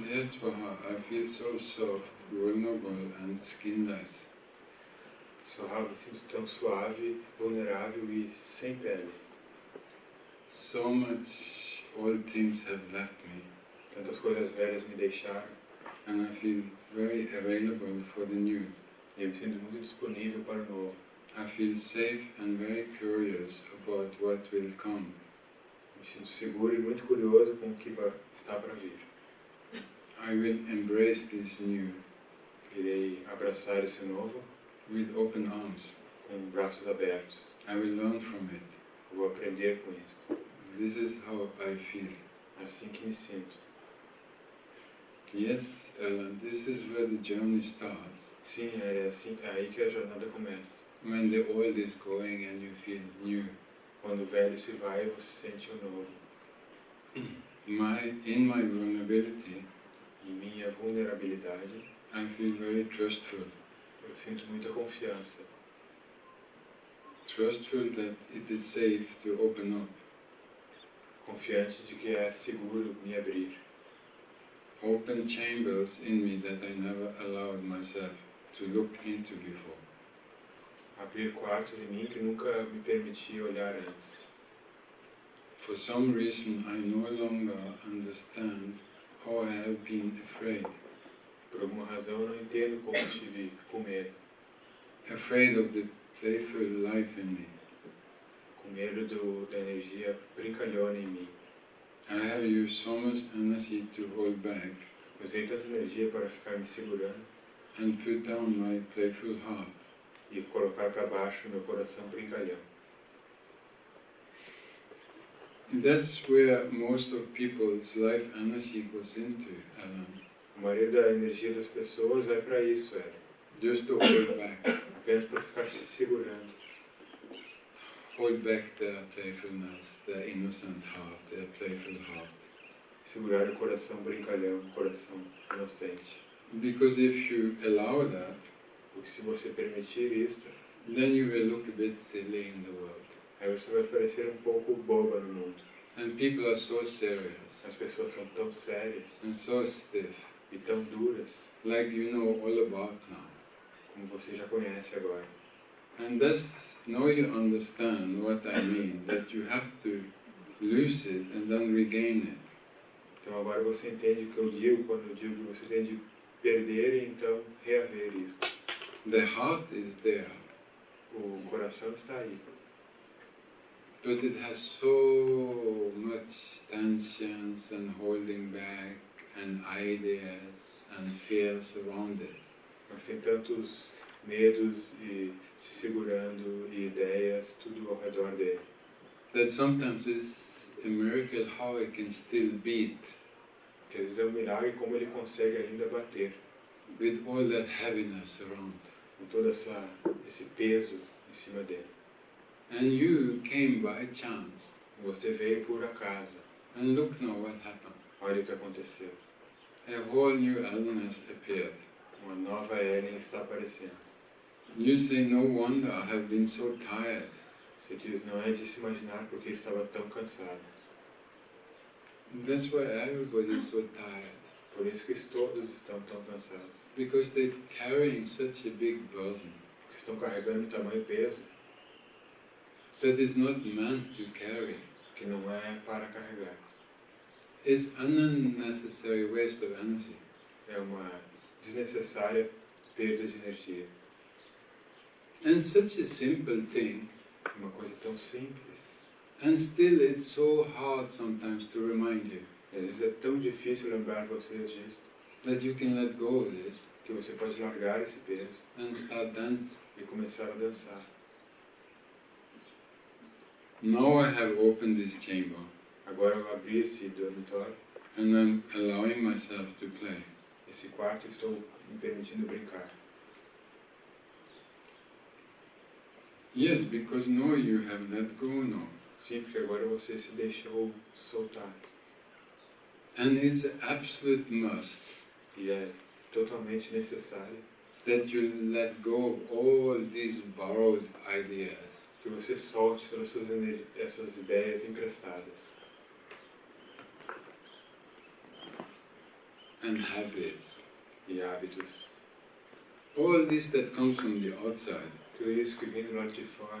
Yes, Vaha, I feel so soft, vulnerable and skinless. Me sinto tão suave, vulnerável e sem pele. So much old things have left me. Tantas coisas velhas me deixaram. And I feel very available for the new. E eu me sinto muito disponível para o novo. I feel safe and very curious about what will come. Me sinto seguro e muito curioso com o que está para vir. I will embrace this new. Irei abraçar esse novo with open arms. Com braços abertos. I will learn from it. Eu vou aprender com isso. This is how I feel. É assim que me sinto. Yes, this is where the journey starts. Sim, é aí que a jornada começa. When the old is going and you feel new. Quando o velho se vai, você sente o novo. In my vulnerability, em minha vulnerabilidade, I feel very trustful. Eu sinto muita confiança. Trustful that it is safe to open up. Confiante de que é seguro me abrir. Open chambers in me that I never allowed myself to look into before. Abrir quartos em mim que nunca me permiti olhar antes. For some reason I no longer understand how I have been afraid. Por alguma razão eu não entendo como tive com medo. Afraid of the playful life in me. Com medo da energia brincalhona em mim. I have used so much energy to hold back. Usei tanta energia para ficar me segurando. And put down my playful heart. E colocar para baixo meu coração brincalhão. That's where most of people's life energy goes into, Alan. A maioria da energia das pessoas vai para isso, Just to hold back. Apenas para ficar se segurando. Hold back their playfulness, their innocent heart, their playful heart. Segurar o coração brincalhão, o coração inocente. Because if you allow that, porque se você permitir isto, then you will look a bit silly in the world. Aí você vai parecer pouco boba no mundo. And people are so serious. As pessoas são tão sérias. And so stiff. E tão duras. Like you know all about now. Como você já conhece agora. And that's, now you understand what I mean, that you have to lose it and then regain it. Então agora você entende o que eu digo quando eu digo que você tem de perder e então reaver isso. The heart is there. O coração está aí. But it has so much tensions and holding back and ideas and fears around it. Mas tem tantos medos e se segurando e ideias tudo ao redor dele. That sometimes it's a miracle how it can still beat. Que às vezes é um milagre como ele consegue ainda bater. With all that heaviness around. Com todo esse peso em cima dele. And you came by chance. Você veio por acaso. And look now what happened. Olha o que aconteceu. A whole new Ellen has appeared. Uma nova Ellen está aparecendo. You say, no wonder I have been so tired. Você diz, não é de se imaginar porque estava tão cansado. That's why everybody is so tired. Por isso que todos estão tão cansados. Because they're carrying such a big burden. Porque estão carregando tamanho peso. That is not meant to carry. Que não é para carregar. It's unnecessary waste of energy. É uma desnecessária perda de energia. And such a simple thing. Uma coisa tão simples. And still it's so hard sometimes to remind you. Às vezes é tão difícil lembrar vocês disso. That you can let go of this. Que você pode largar esse peso. And start dancing. E começar a dançar. Now I have opened this chamber. Agora eu abri esse dormitório. And I'm allowing myself to play. Esse quarto estou me permitindo brincar. Yes, because now you have let go now. Sim, porque agora você se deixou soltar. And it's an absolute must. E é totalmente necessário. That you let go of all these borrowed ideas. Que você solte todas essas ideias emprestadas. and habits, e hábitos. all this that comes from the outside, Tudo isso que vem do lado de fora,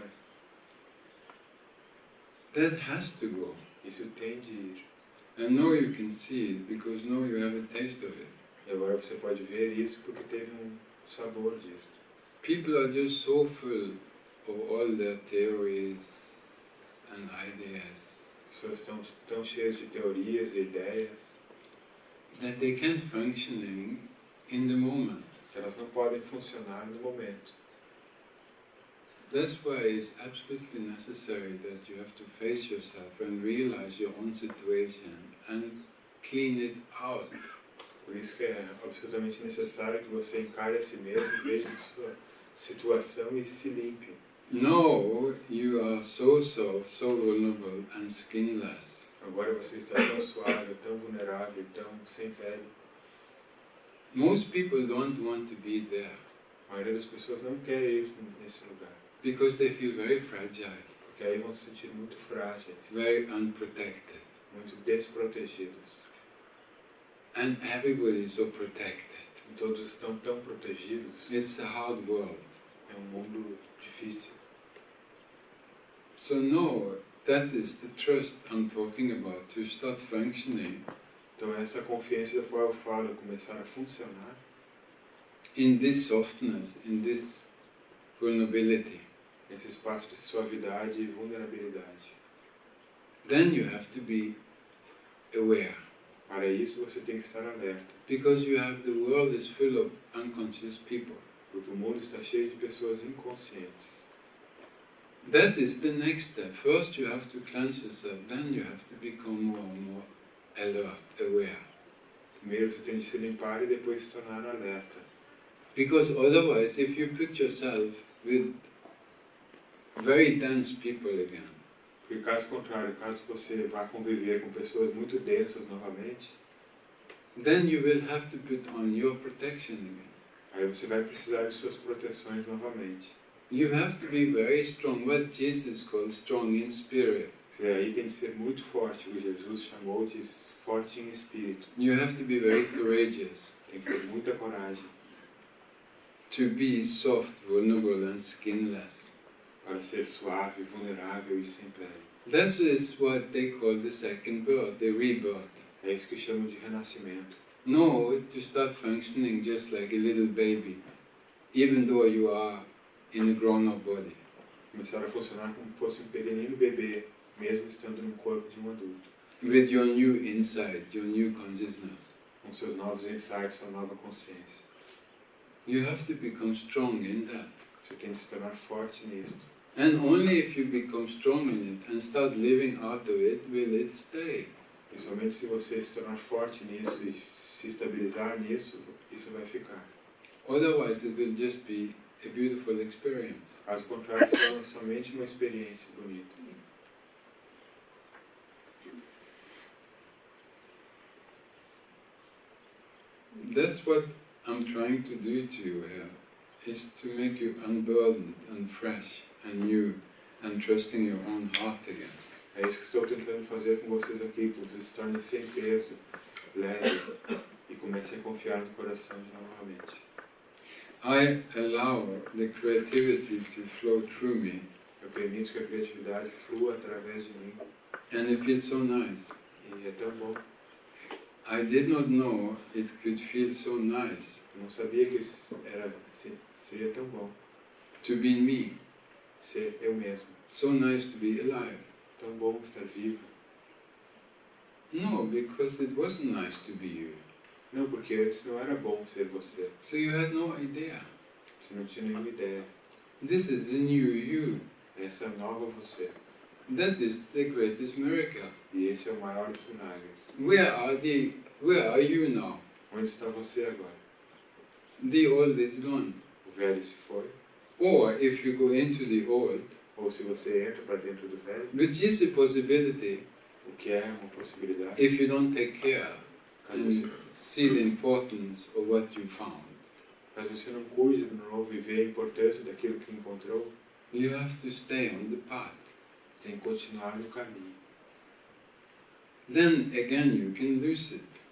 that has to go. isso tem de ir. And now you can see it because now you have a taste of it. E agora você pode ver isso porque teve sabor disso. People are just so full of all their theories and ideas As pessoas estão tão cheias de teorias e ideias that they can't functioning in the moment. que elas não podem funcionar no momento. That's why it's absolutely necessary that you have to face yourself and realize your own situation and clean it out. Por isso que é absolutamente necessário que você encare a si mesmo, veja a sua situação e se limpe. Now you are so soft, so vulnerable and skinless. Agora você está tão suave, tão vulnerável, tão sem pele. Most people don't want to be there A maioria das pessoas não quer ir nesse lugar, because they feel very fragile, porque aí vão se sentir muito frágeis, very unprotected. muito desprotegidos. And everybody is so protected. E todos estão tão protegidos. It's a hard world. É mundo difícil. So now, that is the trust I'm talking about, to start functioning Então essa confiança da qual eu falo, começar a funcionar in this softness, in this vulnerability. nesse espaço de suavidade e vulnerabilidade. Then you have to be aware, Para isso você tem que estar alerta, because the world is full of unconscious people. porque o mundo está cheio de pessoas inconscientes. That is the next step. First you have to cleanse yourself, then you have to become more and more alert, aware. Primeiro você tem de se limpar e depois se tornar alerta. Because otherwise, if you put yourself with very dense people again, Porque caso contrário, caso você vá conviver com pessoas muito densas novamente, then you will have to put on your protection again. aí você vai precisar de suas proteções novamente. You have to be very strong, what Jesus called strong in spirit. Você aí tem de ser muito forte, o que Jesus chamou de forte em espírito. You have to be very courageous, Tem que ter muita coragem to be soft, vulnerable and skinless. para ser suave, vulnerável e sem pele. That is what they call the second birth, the rebirth. É isso que chamam de renascimento. No, to start functioning just like a little baby, even though you are in a grown-up body. Começar a funcionar como se fosse um pequenino bebê, mesmo estando no corpo de um adulto. With your new insight, your new consciousness. Com seus novos insights, sua nova consciência. You have to become strong in that. Você tem de se tornar forte nisso. And only if you become strong in it and start living out of it, will it stay. E somente se você se tornar forte nisso e se estabilizar nisso, isso vai ficar. Otherwise it will just be a beautiful experience. Caso contrário, será somente uma experiência bonita. That's what I'm trying to do to you here, is to make you unburdened and fresh and new and trusting your own heart again. É isso que estou tentando fazer com vocês aqui, que vocês se tornem sem peso, leve e comecem a confiar no coração novamente. I allow the creativity to flow through me, Eu permito que a criatividade flua através de mim and it feels so nice. e é tão bom. I did not know it could feel so nice Eu não sabia que seria tão bom to be me, ser eu mesmo. so nice to be alive. Tão bom estar vivo. No, because it wasn't nice to be you. Não, porque antes não era bom ser você. So you had no idea. Você não tinha nenhuma ideia. This is the new you. Essa é a nova você. That is the greatest miracle. E esse é o maior dos milagres. Where are you now? Onde está você agora? The old is gone. O velho se foi. Or if you go into the old, Ou se você entra para dentro do velho, which is a possibility o que é uma possibilidade, if you don't take care caso and você, see the importance of what you found. caso você não cuide do novo e vê a importância daquilo que encontrou, You have to stay on the path. tem que continuar no caminho. Then again you can lose it.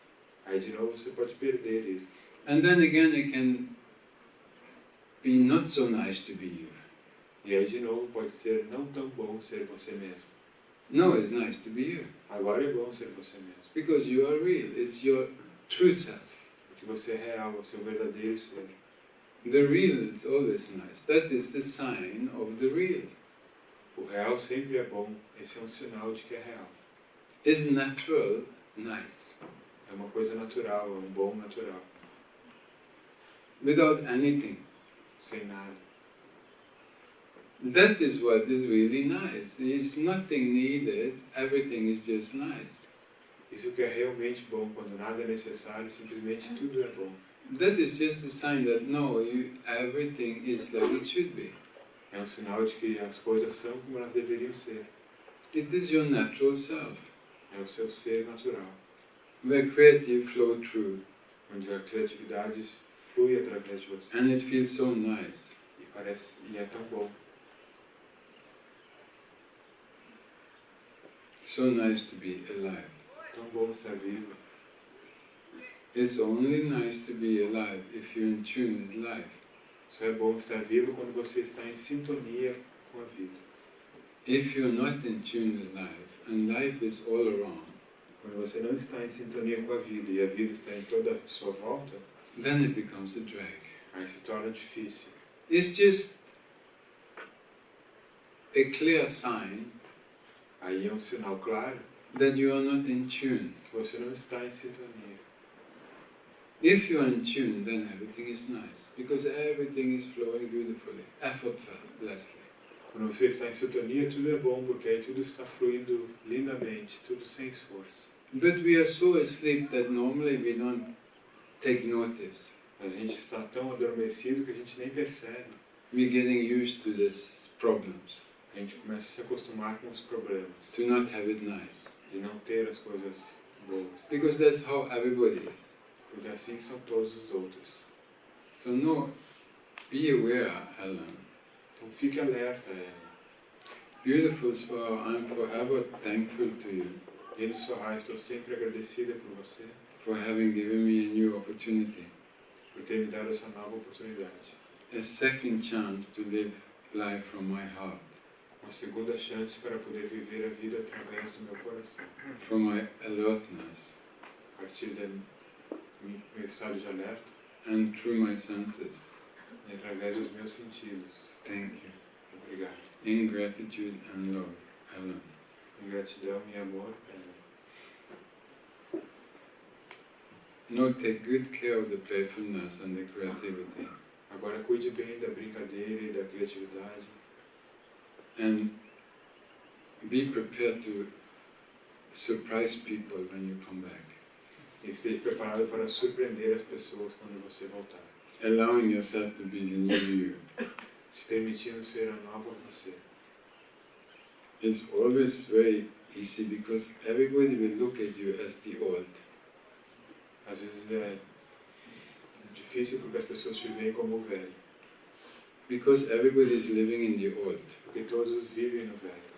Aí de novo você pode perder isso. And then again it can be not so nice to be you. E aí de novo pode ser não tão bom ser você mesmo. No, it's nice to be you. Agora é bom ser você mesmo. Because you are real. It's your true self. Porque você é real, é o seu verdadeiro ser. The real is always nice. That is the sign of the real. O real sempre é bom. Esse é um sinal de que é real. Is natural nice. É uma coisa natural, é um bom natural. Without anything. Sem nada. That is what is really nice. There is nothing needed. Everything is just nice. Isso que é realmente bom, quando nada é necessário, simplesmente tudo é bom. That is just a sign that no, everything is like it should be. É um sinal de que as coisas são como elas deveriam ser. It is your natural self, É o seu ser natural, where creative flow through, onde a criatividade flui através de você. and it feels so nice. E é tão bom. So nice to be alive. Tão bom estar vivo. It's only nice to be alive if you're in tune with life. Só é bom estar vivo quando você está em sintonia com a vida. If you're not in tune with life, and life is all around, Quando você não está em sintonia com a vida e a vida está em toda a sua volta, then it becomes a drag. aí se torna difícil. It's just a clear sign Aí é um sinal claro that you are not in tune. que você não está em sintonia. If you are in tune, then everything is nice, because everything is flowing beautifully, effortlessly. Quando você está em sintonia, tudo é bom, porque aí tudo está fluindo lindamente, tudo sem esforço. But we are so asleep that normally we don't take notice. A gente está tão adormecido que a gente nem percebe. We're getting used to these problems, A gente começa a se acostumar com os problemas, to not have it nice, de não ter as coisas boas, because that's how everybody is. porque assim são todos os outros. So no, be aware, Helen. Então fique alerta, Ellen. Beautiful Swara, I'm forever thankful to you Lindo Sorra, estou sempre agradecida por você, for having given me a new opportunity, por ter me dado essa nova oportunidade. a second chance to live life from my heart, Uma segunda chance para poder viver a vida através do meu coração, from my alertness, a partir do meu estado de alerta and through my senses. e através dos meus sentidos. Thank you. Obrigado. In gratitude and love, Helen. Em gratidão e amor, Ellen. Now take good care of the playfulness and the creativity, Agora cuide bem da brincadeira e da criatividade and be prepared to surprise people when you come back, e esteja preparado para surpreender as pessoas quando você voltar, allowing yourself to be the new you. se permitindo ser a nova você. It's always very easy because everybody will look at you as the old. Às vezes é difícil porque as pessoas te veem como velho, Because everybody is living in the old. porque todos vivem no velho.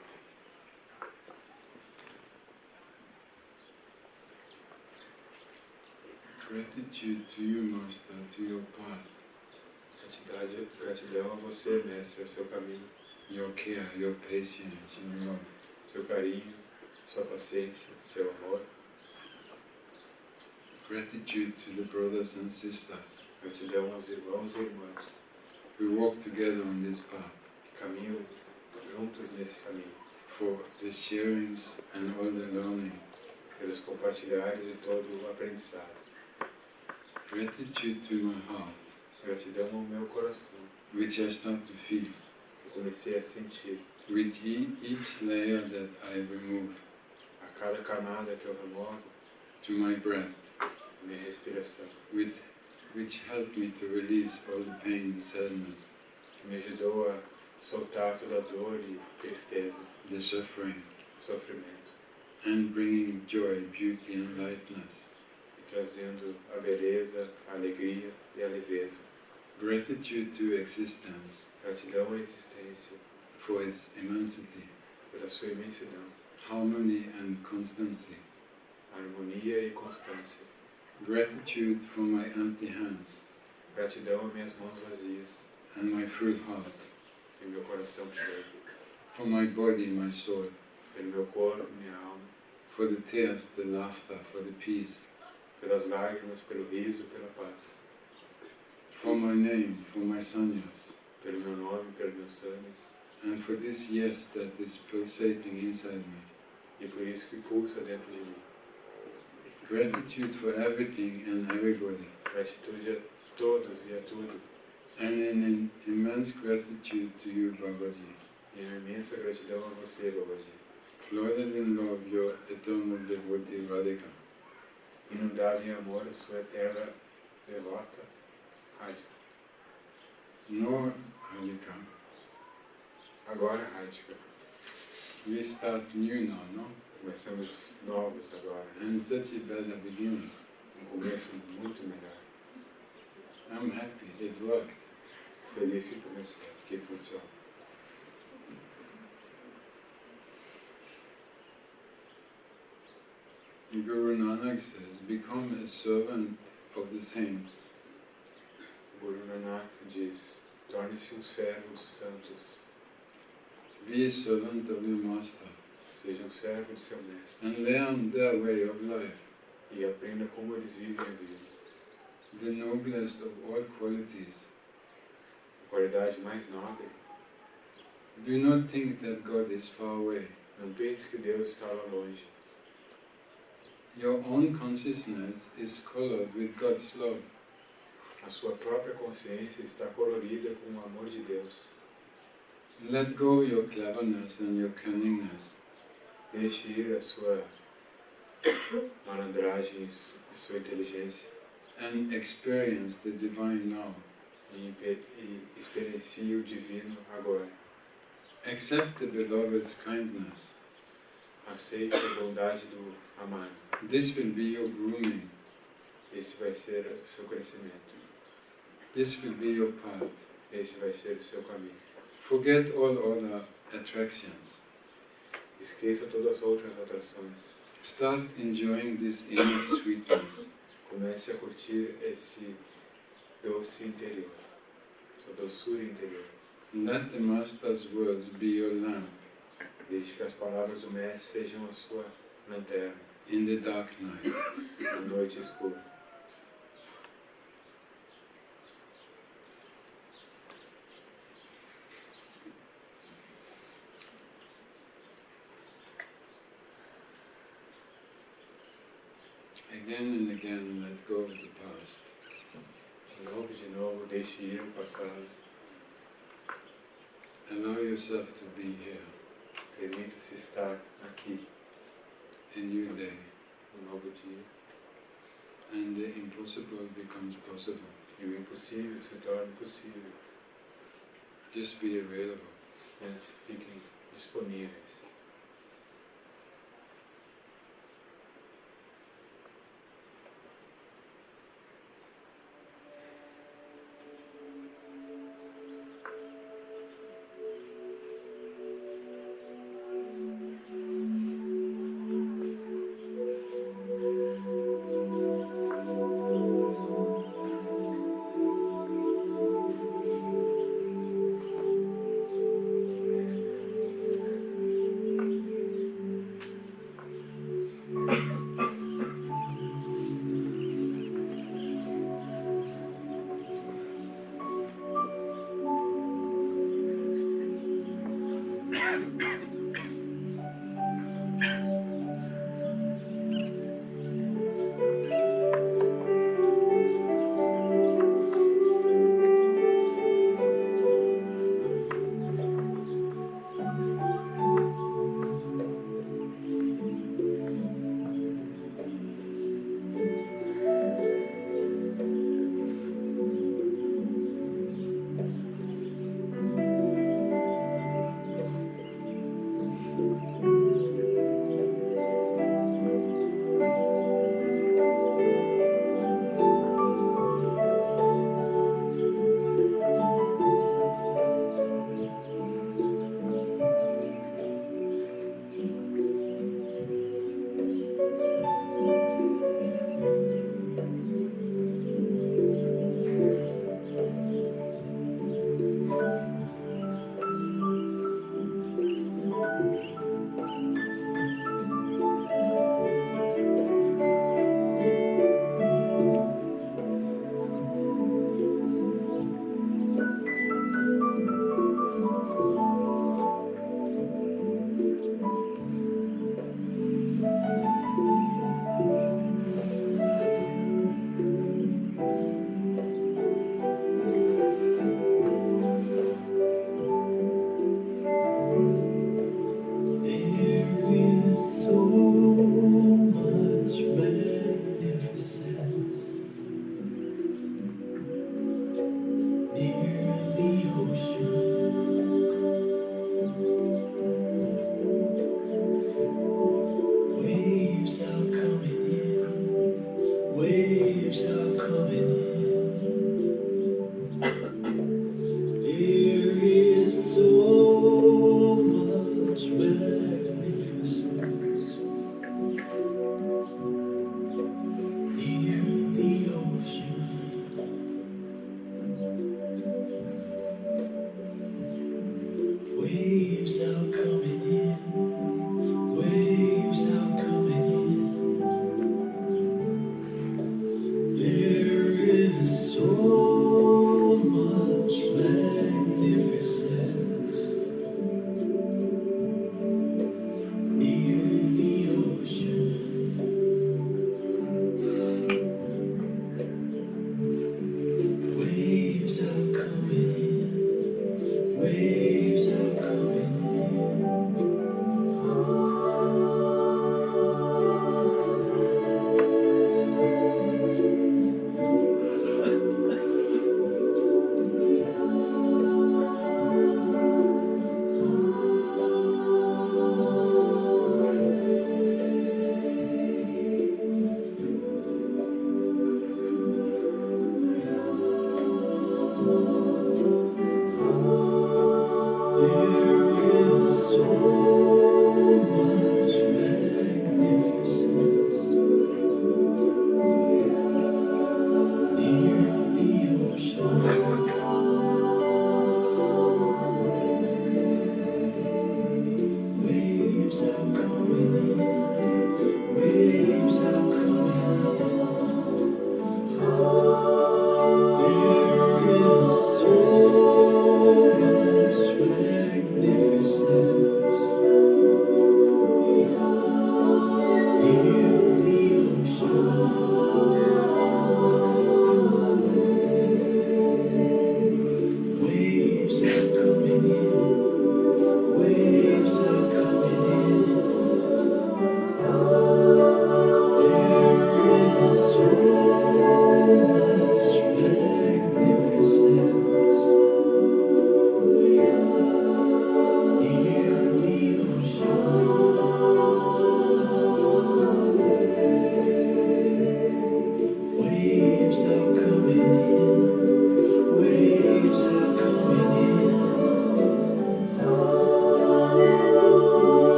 Gratitude to you, Master, to your path, Gratidão a você, mestre, ao seu caminho, your care, your patience, your love. seu carinho, sua paciência, seu amor. Gratitude to the brothers and sisters Gratidão aos irmãos e irmãs who walk together on this path, que caminham juntos nesse caminho, for the sharings and all the learning. pelos compartilhares e todo o aprendizado. Gratitude to my heart, Gratidão ao meu coração, which I start to feel eu comecei a sentir with each layer that I remove, a cada camada que eu removo, to my breath, minha respiração, which helped me to release all the pain, the sadness, que me ajudou a soltar toda a dor e tristeza, the suffering, sofrimento, and bringing joy, beauty and lightness. e trazendo a beleza, a alegria e a leveza. Gratitude to existence Gratidão à existência, for its immensity, pela sua imensidão, harmony and constancy, harmonia e constância, Gratitude for my empty hands Gratidão às minhas mãos vazias and my full heart, e meu coração cheio. for my body, my soul, Pelo meu corpo, minha alma, for the tears, the laughter, for the peace, pelas lágrimas, pelo riso, pela paz. for my name, for my sanyas, Pelo meu nome, pelos meus sangues. and for this yes that is pulsating inside me. E por isso que pulsa dentro de mim. Gratitude for everything and everybody, Gratitude a todos e a tudo. and an immense gratitude to you, Babaji, E uma imensa gratidão a você, Babaji. flooded in love, your eternal devotee Radhika. Inundado em amor a sua eterna devota, Radhika. No, Radhika, Agora, Radhika. we start new now, no? Começamos novos agora. And such a better beginning. Começo muito melhor. I'm happy, it worked. Feliz que começou, que funciona. Guru Nanak says, become a servant of the saints. Guru Nanak diz, torne-se servo dos santos. Be a servant of your master Seja servo de seu mestre. and learn their way of life, E aprenda como eles vivem a vida. the noblest of all qualities. A qualidade mais nobre. Do not think that God is far away. Não pense que Deus está lá longe. Your own consciousness is colored with God's love. A sua própria consciência está colorida com o amor de Deus. Let go your cleverness and your cunningness. Deixe ir a sua malandragem e sua inteligência And experience the divine now. e experiencie o divino agora. Accept the beloved's kindness. Aceite a bondade do amado. This will be your grooming. Esse vai ser o seu crescimento. This will be your path. Esse vai ser o seu caminho. Forget all other attractions. Esqueça todas as outras atrações. Start enjoying this inner sweetness. Comece a curtir esse doce interior, essa doçura interior. Let the Master's words be your lamp Deixe que as palavras do Mestre sejam a sua lanterna in the dark night. na noite escura. Again and again, let go of the past. De novo, deixe ir o passado. Allow yourself to be here, Permita-se estar aqui, a new day, novo dia. and the impossible becomes possible. E o impossível se torna possível. Just be available. Mas fiquem disponíveis.